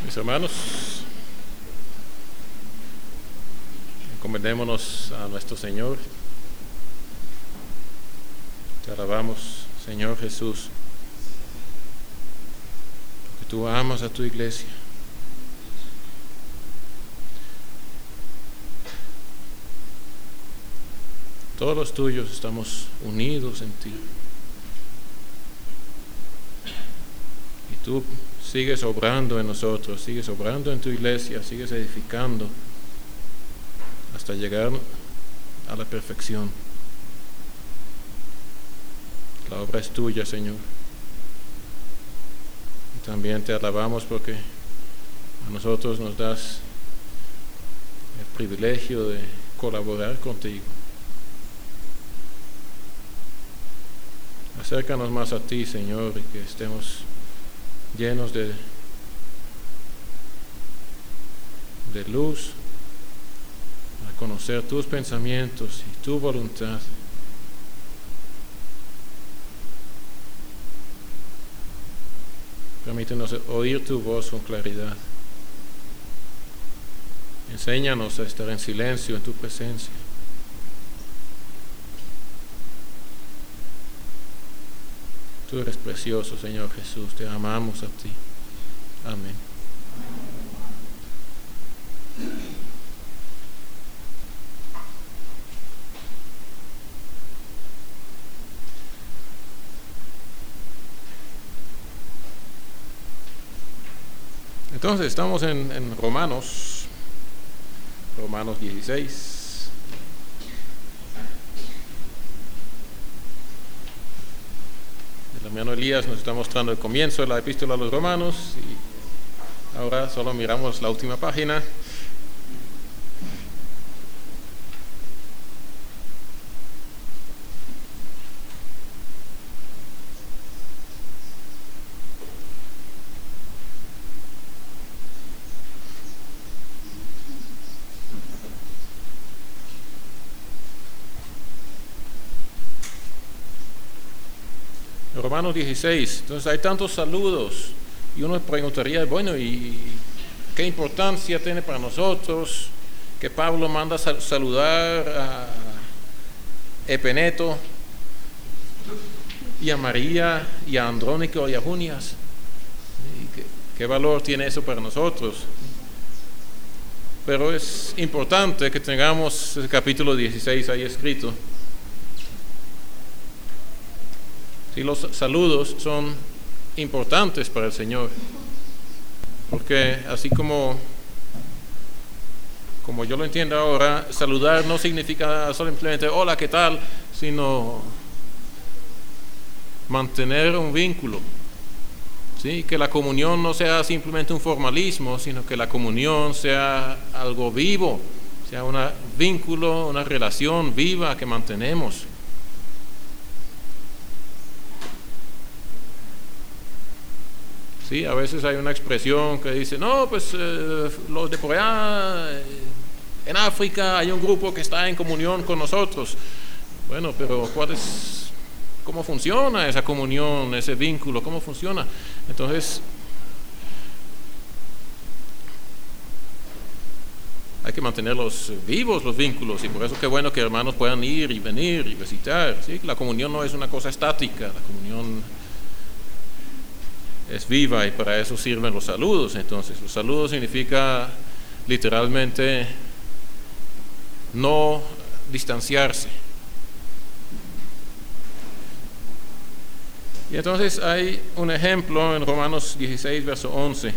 Mis hermanos, encomendémonos a nuestro Señor. Te alabamos, Señor Jesús, porque tú amas a tu iglesia. Todos los tuyos estamos unidos en ti. Y tú sigues obrando en nosotros, sigues obrando en tu iglesia, sigues edificando hasta llegar a la perfección. La obra es tuya, Señor. Y también te alabamos porque a nosotros nos das el privilegio de colaborar contigo. Acércanos más a ti, Señor, y que estemos llenos de luz, a conocer tus pensamientos y tu voluntad. Permítenos oír tu voz con claridad. Enséñanos a estar en silencio en tu presencia. Tú eres precioso, Señor Jesús, te amamos a ti. Amén. Entonces, estamos en Romanos 16. El hermano Elías nos está mostrando el comienzo de la epístola a los Romanos y ahora solo miramos la última página. Romanos 16, entonces hay tantos saludos y uno preguntaría, bueno, ¿y qué importancia tiene para nosotros que Pablo manda saludar a Epeneto y a María y a Andrónico y a Junias? ¿Qué valor tiene eso para nosotros? Pero es importante que tengamos el capítulo 16 ahí escrito. Sí, los saludos son importantes para el Señor, porque así como yo lo entiendo ahora, saludar no significa simplemente hola, ¿qué tal?, sino mantener un vínculo, ¿sí? Que la comunión no sea simplemente un formalismo, sino que la comunión sea algo vivo, sea un vínculo, una relación viva que mantenemos. Sí, a veces hay una expresión que dice, no, pues los de por allá en África hay un grupo que está en comunión con nosotros. Bueno, pero ¿cómo funciona esa comunión, ese vínculo? ¿Cómo funciona? Entonces, hay que mantenerlos vivos, los vínculos, y por eso qué bueno que hermanos puedan ir y venir y visitar. ¿Sí? La comunión no es una cosa estática, la comunión es viva y para eso sirven los saludos. Entonces, los saludos significa literalmente no distanciarse. Y entonces hay un ejemplo en Romanos 16, verso 11.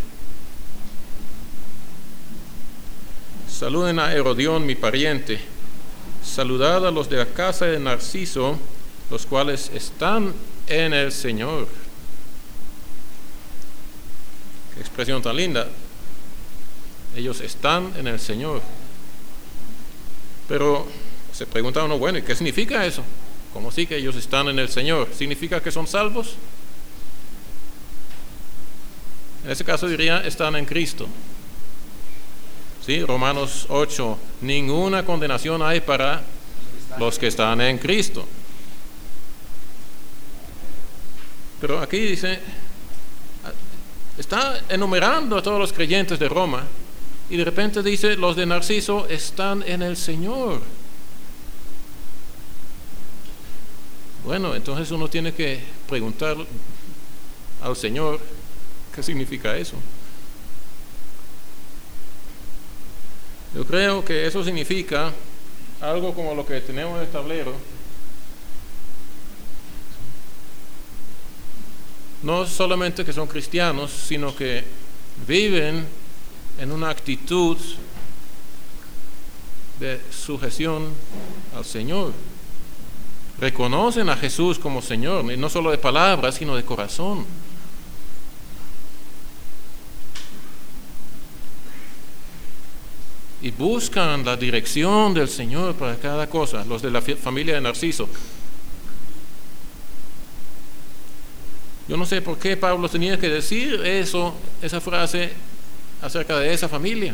Saluden a Herodión, mi pariente. Saludad a los de la casa de Narciso, los cuales están en el Señor. Qué expresión tan linda. Ellos están en el Señor. Pero se pregunta uno, bueno, ¿y qué significa eso? ¿Cómo sí que ellos están en el Señor? ¿Significa que son salvos? En ese caso diría, están en Cristo. ¿Sí? Romanos 8, ninguna condenación hay para los que están en Cristo. Pero aquí dice, Está enumerando a todos los creyentes de Roma y de repente dice, los de Narciso están en el Señor. Bueno, entonces uno tiene que preguntar al Señor qué significa eso. Yo creo que eso significa algo como lo que tenemos en el tablero. No solamente que son cristianos, sino que viven en una actitud de sujeción al Señor. Reconocen a Jesús como Señor, y no solo de palabras, sino de corazón. Y buscan la dirección del Señor para cada cosa, los de la familia de Narciso. Yo no sé por qué Pablo tenía que decir eso, esa frase acerca de esa familia.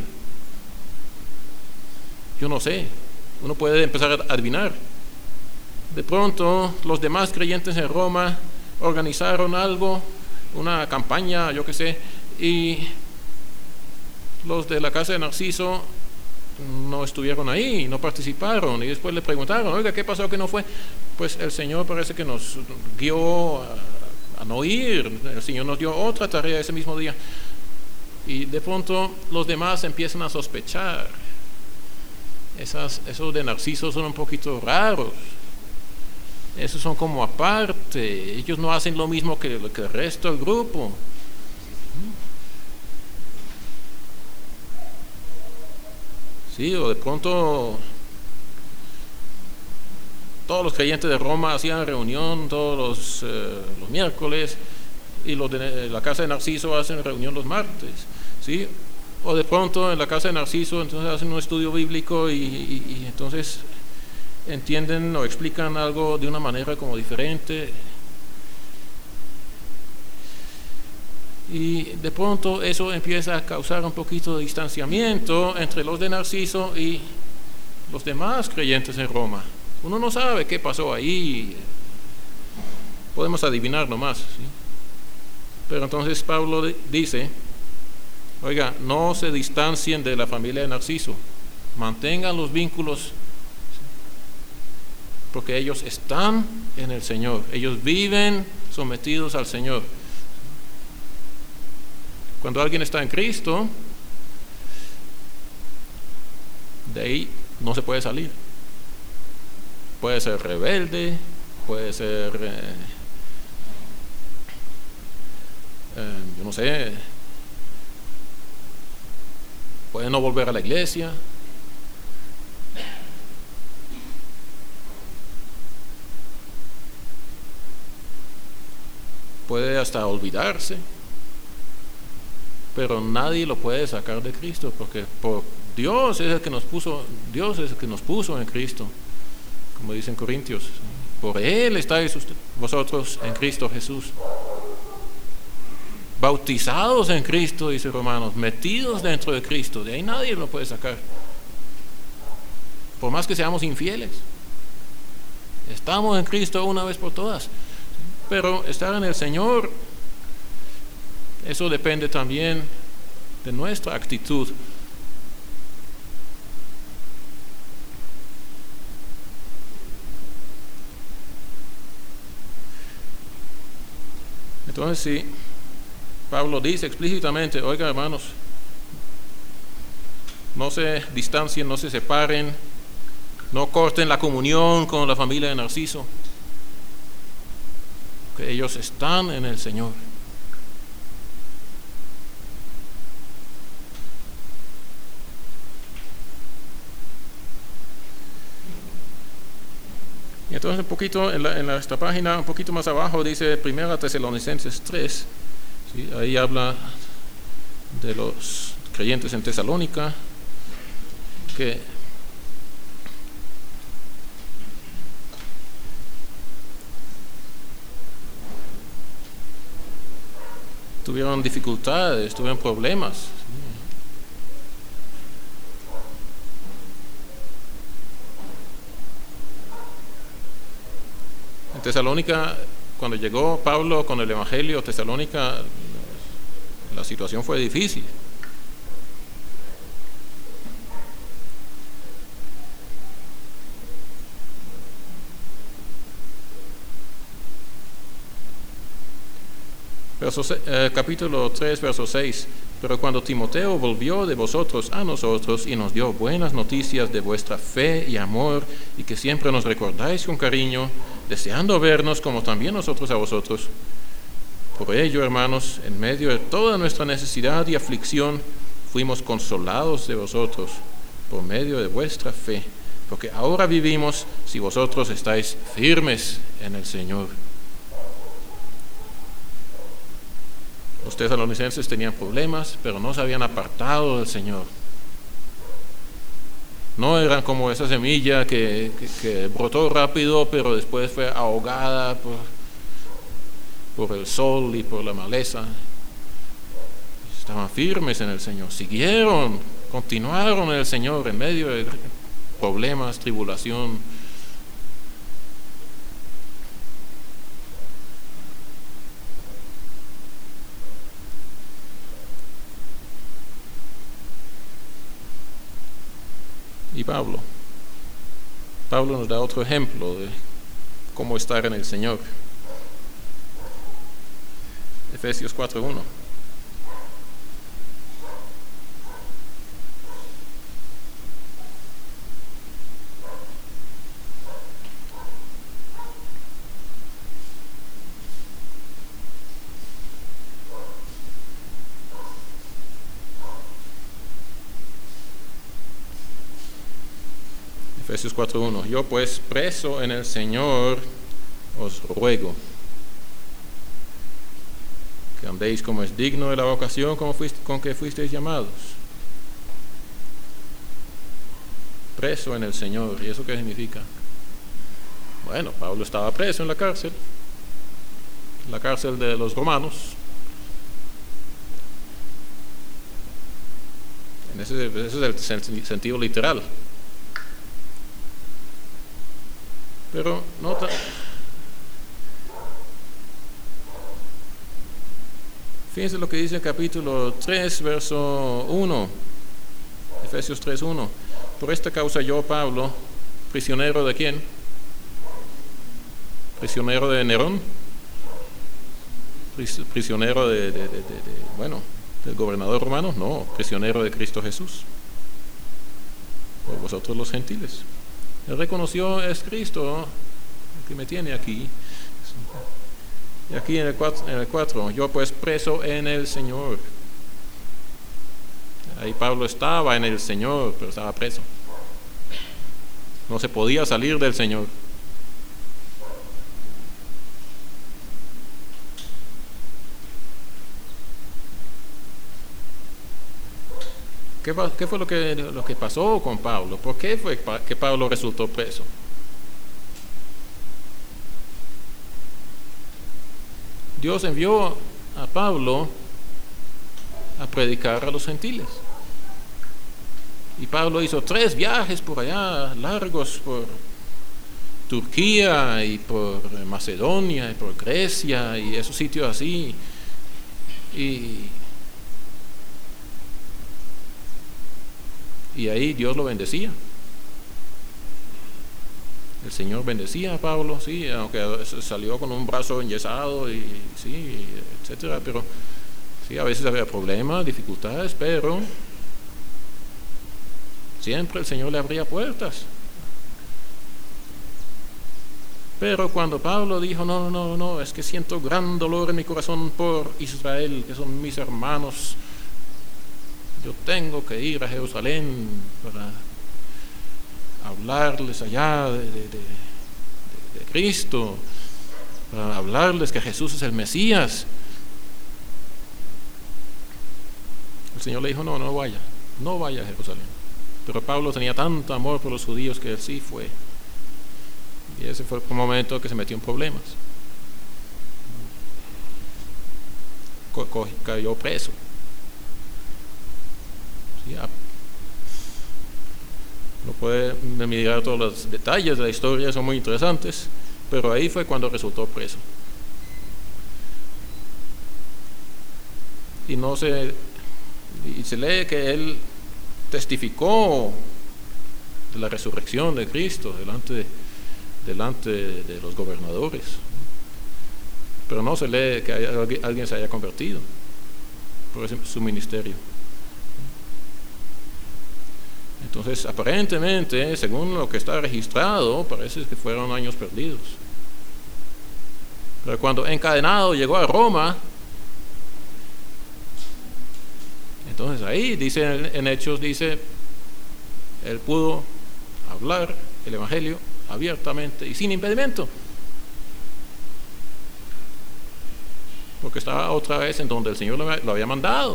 Yo no sé, uno puede empezar a adivinar. De pronto los demás creyentes en Roma organizaron algo, una campaña, yo qué sé, y los de la casa de Narciso no estuvieron ahí, no participaron, y después le preguntaron, oiga, ¿qué pasó que no fue? Pues el Señor parece que nos guió a no ir, el Señor nos dio otra tarea ese mismo día, y de pronto los demás empiezan a sospechar. Esos de Narciso son un poquito raros, esos son como aparte, ellos no hacen lo mismo que el resto del grupo. Sí, o de pronto todos los creyentes de Roma hacían reunión todos los miércoles, y los de la casa de Narciso hacen reunión los martes, ¿sí? O de pronto en la casa de Narciso entonces hacen un estudio bíblico y entonces entienden o explican algo de una manera como diferente, y de pronto eso empieza a causar un poquito de distanciamiento entre los de Narciso y los demás creyentes en Roma. Uno no sabe qué pasó ahí, podemos adivinar nomás, ¿sí? Pero entonces Pablo dice, oiga, no se distancien de la familia de Narciso, mantengan los vínculos, porque ellos están en el Señor, ellos viven sometidos al Señor. Cuando alguien está en Cristo, de ahí no se puede salir. Puede ser rebelde, puede ser, yo no sé, puede no volver a la iglesia. Puede hasta olvidarse, pero nadie lo puede sacar de Cristo, porque por Dios es el que nos puso en Cristo, como dicen Corintios. Por Él estáis vosotros en Cristo Jesús, bautizados en Cristo, dice Romanos, metidos dentro de Cristo. De ahí nadie lo puede sacar, por más que seamos infieles. Estamos en Cristo una vez por todas. Pero estar en el Señor, eso depende también de nuestra actitud. Entonces, sí, Pablo dice explícitamente, oiga hermanos, no se distancien, no se separen, no corten la comunión con la familia de Narciso, que ellos están en el Señor. Y entonces un poquito en esta página, un poquito más abajo, dice 1 Tesalonicenses 3, ¿sí? Ahí habla de los creyentes en Tesalónica, que tuvieron dificultades, tuvieron problemas. En Tesalónica, cuando llegó Pablo con el Evangelio, Tesalónica La situación fue difícil. Capítulo 3, verso 6. Pero cuando Timoteo volvió de vosotros a nosotros y nos dio buenas noticias de vuestra fe y amor, y que siempre nos recordáis con cariño, deseando vernos como también nosotros a vosotros. Por ello, hermanos, en medio de toda nuestra necesidad y aflicción, fuimos consolados de vosotros por medio de vuestra fe, porque ahora vivimos si vosotros estáis firmes en el Señor. Los tesalonicenses tenían problemas, pero no se habían apartado del Señor. No eran como esa semilla que brotó rápido, pero después fue ahogada por el sol y por la maleza. Estaban firmes en el Señor, siguieron, continuaron en el Señor en medio de problemas, tribulación. Y Pablo nos da otro ejemplo de cómo estar en el Señor. Efesios 4:1. Efesios 4:1. Yo pues, preso en el Señor, os ruego que andéis como es digno de la vocación con que fuisteis llamados. Preso en el Señor. ¿Y eso qué significa? Bueno, Pablo estaba preso en la cárcel de los romanos. Ese es el sentido literal. Pero nota, fíjense lo que dice el capítulo 3, verso 1, Efesios 3:1. Por esta causa yo, Pablo, prisionero de ¿quién? Prisionero de Nerón, prisionero del gobernador romano, no, prisionero de Cristo Jesús, por vosotros los gentiles. Él reconoció, es Cristo el que me tiene aquí. Y aquí en el 4, yo pues preso en el Señor. Ahí Pablo estaba en el Señor, pero estaba preso. No se podía salir del Señor. ¿Qué fue lo que pasó con Pablo? ¿Por qué fue que Pablo resultó preso? Dios envió a Pablo a predicar a los gentiles. Y Pablo hizo 3 viajes por allá, largos, por Turquía y por Macedonia y por Grecia y esos sitios así. Y ahí Dios lo bendecía. El Señor bendecía a Pablo, sí, aunque salió con un brazo enyesado y sí, etcétera, pero sí, a veces había problemas, dificultades, pero siempre el Señor le abría puertas. Pero cuando Pablo dijo, no, es que siento gran dolor en mi corazón por Israel, que son mis hermanos, yo tengo que ir a Jerusalén para hablarles allá de Cristo, para hablarles que Jesús es el Mesías. El Señor le dijo, no vaya a Jerusalén. Pero Pablo tenía tanto amor por los judíos que él sí fue. Y ese fue el momento que se metió en problemas. Cayó preso. Sí, no puede mirar todos los detalles de la historia, son muy interesantes, pero ahí fue cuando resultó preso. y se lee que él testificó de la resurrección de Cristo delante de los gobernadores, pero no se lee que alguien se haya convertido por su ministerio. Entonces, aparentemente, según lo que está registrado, parece que fueron años perdidos. Pero cuando encadenado llegó a Roma, entonces ahí dice en Hechos, dice, él pudo hablar el evangelio abiertamente y sin impedimento, porque estaba otra vez en donde el Señor lo había mandado.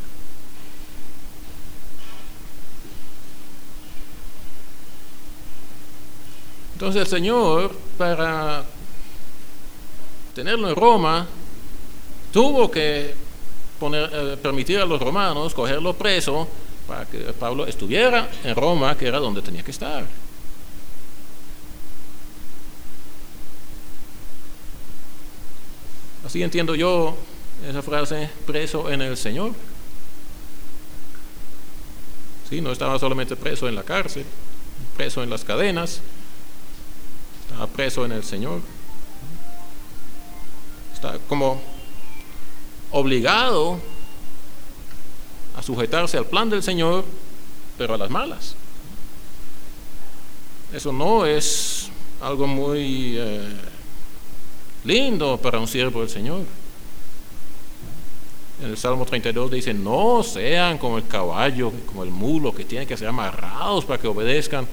Entonces el Señor, para tenerlo en Roma, tuvo que permitir a los romanos cogerlo preso para que Pablo estuviera en Roma, que era donde tenía que estar. Así entiendo yo esa frase, preso en el Señor. Sí, no estaba solamente preso en la cárcel, preso en las cadenas, estaba preso en el Señor. Está como obligado a sujetarse al plan del Señor, pero a las malas. Eso no es algo muy lindo para un siervo del Señor. En el Salmo 32 dice, no sean como el caballo, como el mulo, que tienen que ser amarrados para que obedezcan.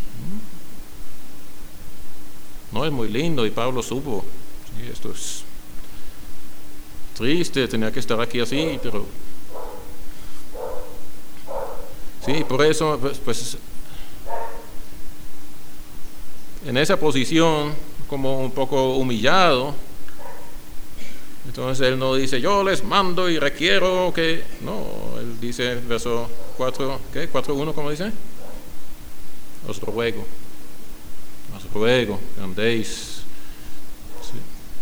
No es muy lindo, y Pablo supo, sí, esto es triste, tenía que estar aquí así, pero sí, por eso pues en esa posición, como un poco humillado, entonces él no dice, yo les mando y requiero que, no, él dice, verso 4, ¿qué? 4:1, ¿cómo dice? Os ruego que andéis. Sí.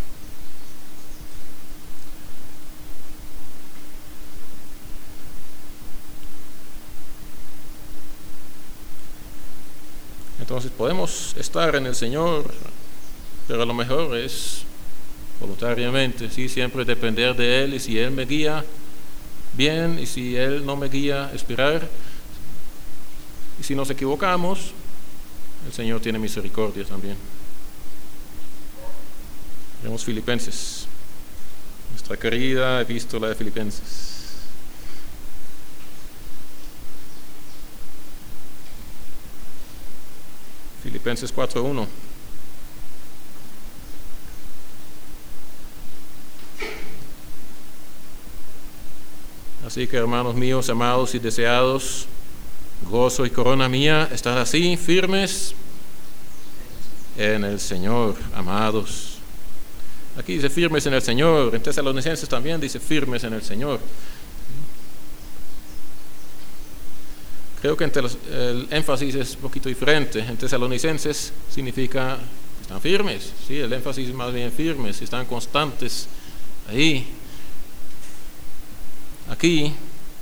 Entonces podemos estar en el Señor, pero a lo mejor es voluntariamente, sí, siempre depender de Él, y si Él me guía, bien, y si Él no me guía, esperar. Y si nos equivocamos, el Señor tiene misericordia también. Vemos Filipenses, nuestra querida epístola de Filipenses. Filipenses 4:1. Así que, hermanos míos, amados y deseados, gozo y corona mía, estad así firmes en el Señor, amados. Aquí dice firmes en el Señor, en Tesalonicenses también dice firmes en el Señor. Creo que el énfasis es un poquito diferente. En Tesalonicenses significa están firmes, sí, el énfasis es más bien firmes, están constantes ahí. Aquí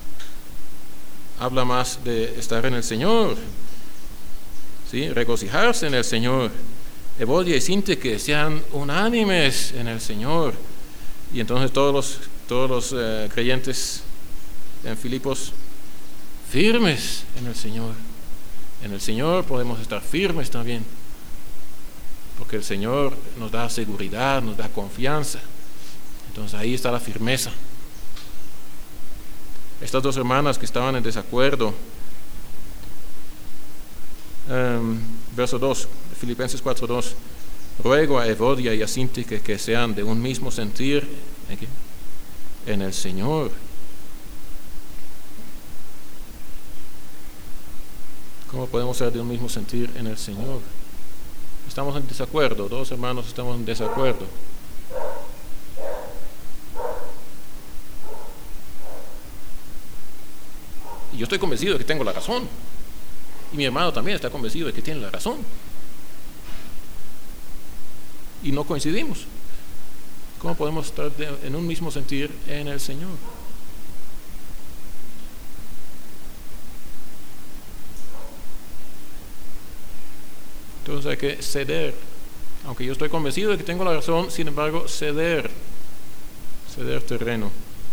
habla más de estar en el Señor, ¿sí? Regocijarse en el Señor. Evodia y Síntique sean unánimes en el Señor. Y entonces todos los creyentes en Filipos, firmes en el Señor. En el Señor podemos estar firmes también, porque el Señor nos da seguridad, nos da confianza. Entonces ahí está la firmeza. Estas dos hermanas que estaban en desacuerdo, verso 2, Filipenses 4:2, ruego a Evodia y a Síntique que sean de un mismo sentir en el Señor. ¿Cómo podemos ser de un mismo sentir en el Señor? Estamos en desacuerdo, dos hermanos estamos en desacuerdo. Y yo estoy convencido de que tengo la razón. Y mi hermano también está convencido de que tiene la razón. Y no coincidimos. ¿Cómo podemos estar en un mismo sentir en el Señor? Entonces hay que ceder. Aunque yo estoy convencido de que tengo la razón, sin embargo, ceder terreno.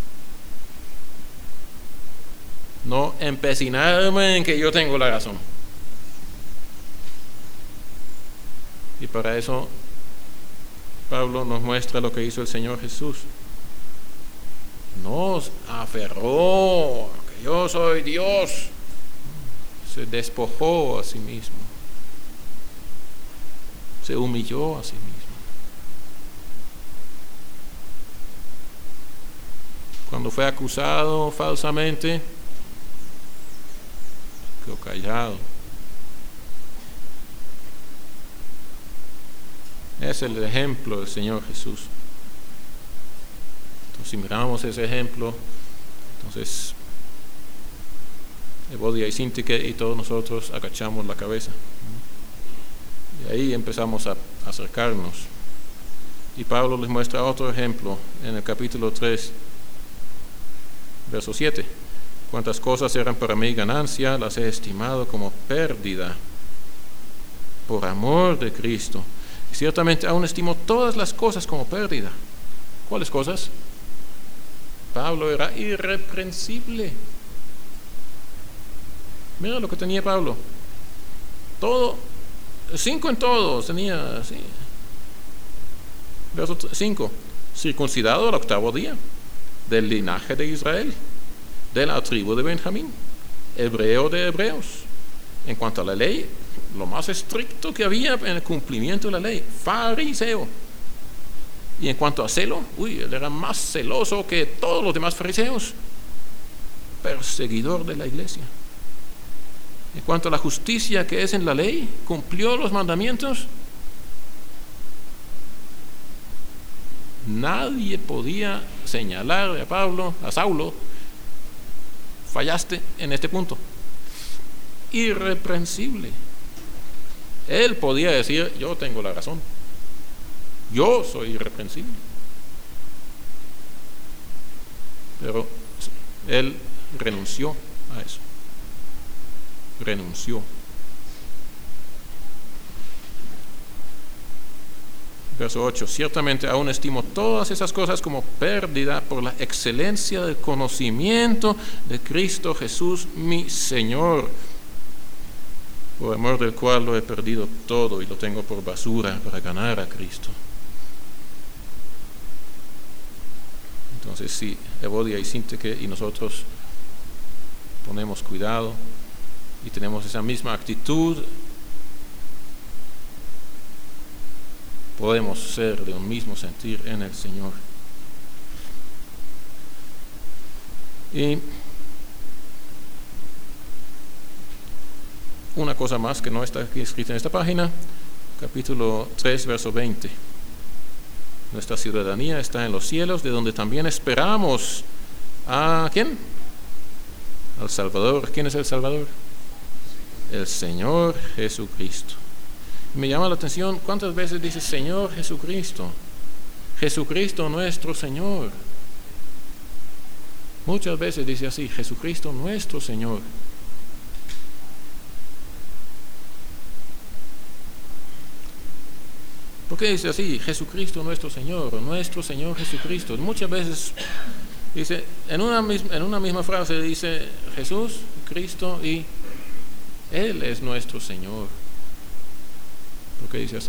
No empecinarme en que yo tengo la razón. Y para eso Pablo nos muestra lo que hizo el Señor Jesús. Nos aferró que yo soy Dios. Se despojó a sí mismo. Se humilló a sí mismo. Cuando fue acusado falsamente, quedó callado. Es el ejemplo del Señor Jesús. Entonces, si miramos ese ejemplo, entonces Evodia y Síntique y todos nosotros agachamos la cabeza. Y ahí empezamos a acercarnos. Y Pablo les muestra otro ejemplo en el capítulo 3, verso 7. Cuantas cosas eran para mí ganancia, las he estimado como pérdida por amor de Cristo. Y ciertamente aún estimo todas las cosas como pérdida. ¿Cuáles cosas? Pablo era irreprensible. Mira lo que tenía Pablo. Todo, 5 en todos tenía, sí. Verso 5. Circuncidado al 8º día, del linaje de Israel, de la tribu de Benjamín, hebreo de hebreos. En cuanto a la ley, lo más estricto que había en el cumplimiento de la ley, fariseo. Y en cuanto a celo, él era más celoso que todos los demás fariseos, perseguidor de la iglesia. En cuanto a la justicia que es en la ley, cumplió los mandamientos. Nadie podía señalarle a Saulo, fallaste en este punto. Irreprensible. Él podía decir, yo tengo la razón. Yo soy irreprensible. Pero él renunció a eso. Renunció. Verso 8. Ciertamente aún estimo todas esas cosas como pérdida por la excelencia del conocimiento de Cristo Jesús, mi Señor, por amor del cual lo he perdido todo y lo tengo por basura para ganar a Cristo. Entonces, si Evodia y Síntique y nosotros ponemos cuidado y tenemos esa misma actitud, podemos ser de un mismo sentir en el Señor. Y una cosa más que no está aquí escrita en esta página, capítulo 3, verso 20. Nuestra ciudadanía está en los cielos, de donde también esperamos a ¿quién? Al Salvador. ¿Quién es el Salvador? El Señor Jesucristo. Me llama la atención cuántas veces dice Señor Jesucristo. Jesucristo nuestro Señor. Muchas veces dice así, Jesucristo nuestro Señor. ¿Por qué dice así? Jesucristo nuestro Señor Jesucristo. Muchas veces dice, en una misma frase dice Jesús, Cristo y Él es nuestro Señor. ¿Por qué dice así?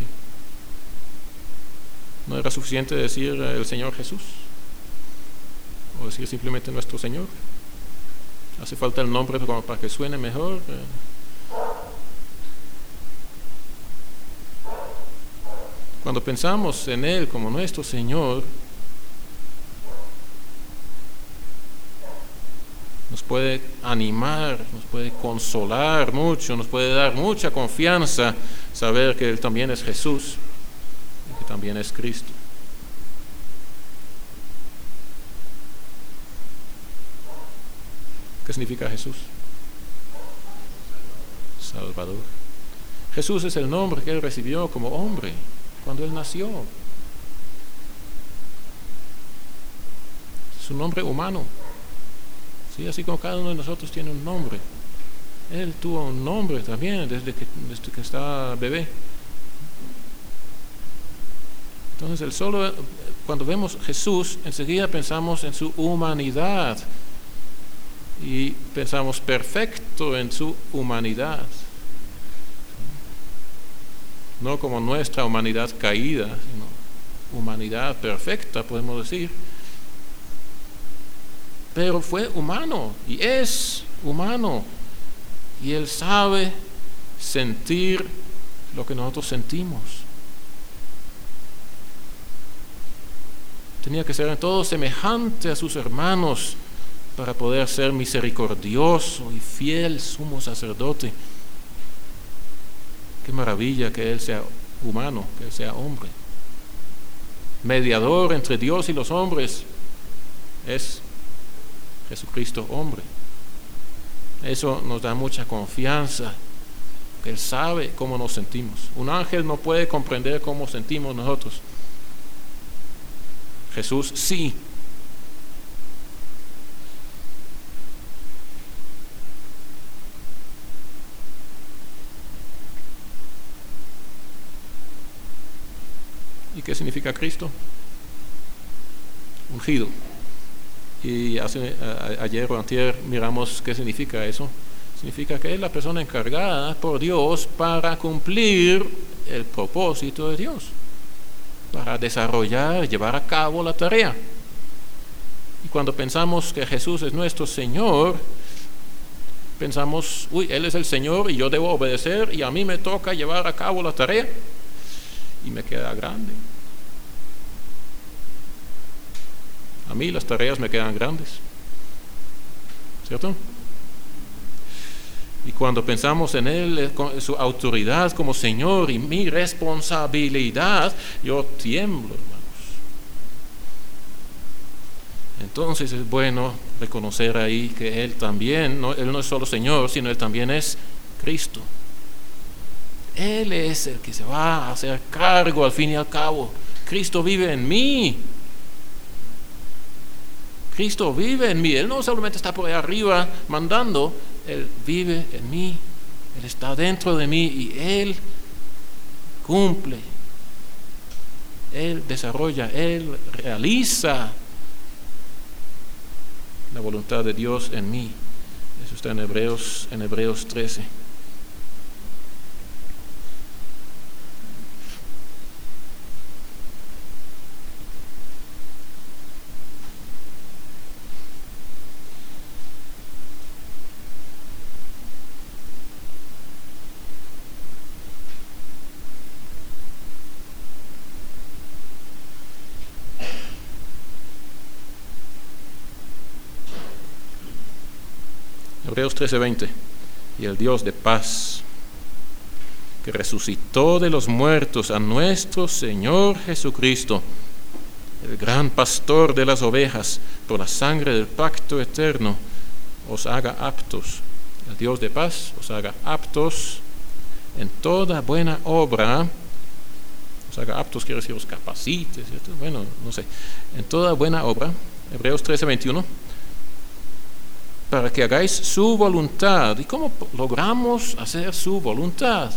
¿No era suficiente decir el Señor Jesús? ¿O decir simplemente nuestro Señor? ¿Hace falta el nombre como para que suene mejor? Cuando pensamos en Él como nuestro Señor, nos puede animar, nos puede consolar mucho, nos puede dar mucha confianza saber que Él también es Jesús y que también es Cristo. ¿Qué significa Jesús? Salvador. Jesús es el nombre que Él recibió como hombre cuando Él nació. Es un nombre humano. Sí, así como cada uno de nosotros tiene un nombre. Él tuvo un nombre también desde que estaba bebé. Entonces cuando vemos Jesús, enseguida pensamos en su humanidad y pensamos perfecto en su humanidad, no como nuestra humanidad caída, sino humanidad perfecta, podemos decir. Pero fue humano y es humano, y Él sabe sentir lo que nosotros sentimos. Tenía que ser en todo semejante a sus hermanos para poder ser misericordioso y fiel sumo sacerdote. Qué maravilla que Él sea humano, que Él sea hombre. Mediador entre Dios y los hombres es Jesucristo hombre. Eso nos da mucha confianza, que Él sabe cómo nos sentimos. Un ángel no puede comprender cómo sentimos nosotros. Jesús sí. ¿Y qué significa Cristo? Ungido. Y ayer o antier miramos qué significa eso. Significa que es la persona encargada por Dios para cumplir el propósito de Dios, para desarrollar, llevar a cabo la tarea. Y cuando pensamos que Jesús es nuestro Señor, pensamos, Él es el Señor y yo debo obedecer y a mí me toca llevar a cabo la tarea, y me queda grande. A mí las tareas me quedan grandes, ¿cierto? Y cuando pensamos en Él, su autoridad como Señor y mi responsabilidad, yo tiemblo, hermanos. Entonces es bueno reconocer ahí que Él también, Él no es solo Señor, sino Él también es Cristo. Él es el que se va a hacer cargo al fin y al cabo. Cristo vive en mí. Cristo vive en mí. Él no solamente está por ahí arriba mandando, Él vive en mí. Él está dentro de mí y Él cumple. Él desarrolla, Él realiza la voluntad de Dios en mí. Eso está en Hebreos 13. Hebreos 13:20. Y el Dios de paz, que resucitó de los muertos a nuestro Señor Jesucristo, el gran pastor de las ovejas, por la sangre del pacto eterno, os haga aptos. El Dios de paz os haga aptos en toda buena obra. Os haga aptos quiere decir os capacite, ¿cierto? Bueno, no sé. En toda buena obra, Hebreos 13:21. Para que hagáis su voluntad. ¿Y cómo logramos hacer su voluntad?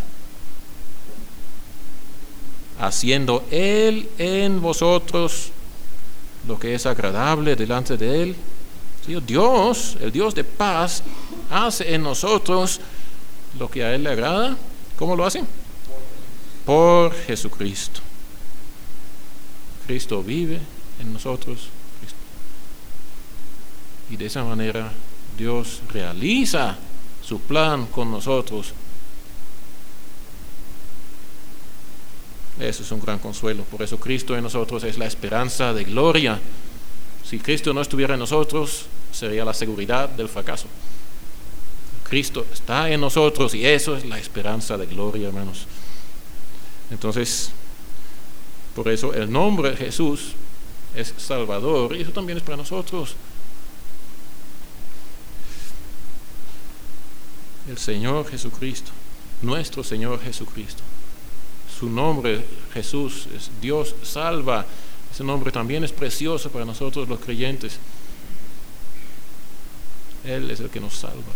Haciendo Él en vosotros lo que es agradable delante de Él. ¿Sí? Dios, el Dios de paz, hace en nosotros lo que a Él le agrada. ¿Cómo lo hace? Por Jesucristo. Cristo vive en nosotros. Y de esa manera Dios realiza su plan con nosotros. Eso es un gran consuelo. Por eso Cristo en nosotros es la esperanza de gloria. Si Cristo no estuviera en nosotros, sería la seguridad del fracaso. Cristo está en nosotros y eso es la esperanza de gloria, hermanos. Entonces, por eso el nombre de Jesús es Salvador, y eso también es para nosotros. El Señor Jesucristo, nuestro Señor Jesucristo. Su nombre, Jesús, es Dios salva. Ese nombre también es precioso para nosotros los creyentes. Él es el que nos salva.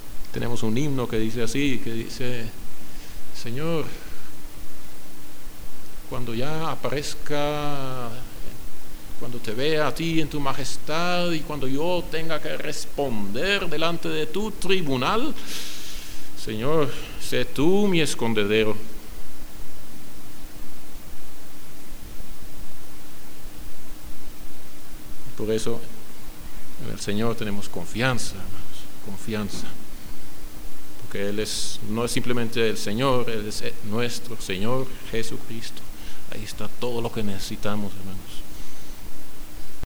Tenemos un himno que dice así, que dice: Señor, cuando ya aparezca, cuando te vea a ti en tu majestad y cuando yo tenga que responder delante de tu tribunal, Señor, sé tú mi escondedero. Por eso en el Señor tenemos confianza, hermanos, confianza. Porque Él no es simplemente el Señor, Él es nuestro Señor Jesucristo. Ahí está todo lo que necesitamos, hermanos.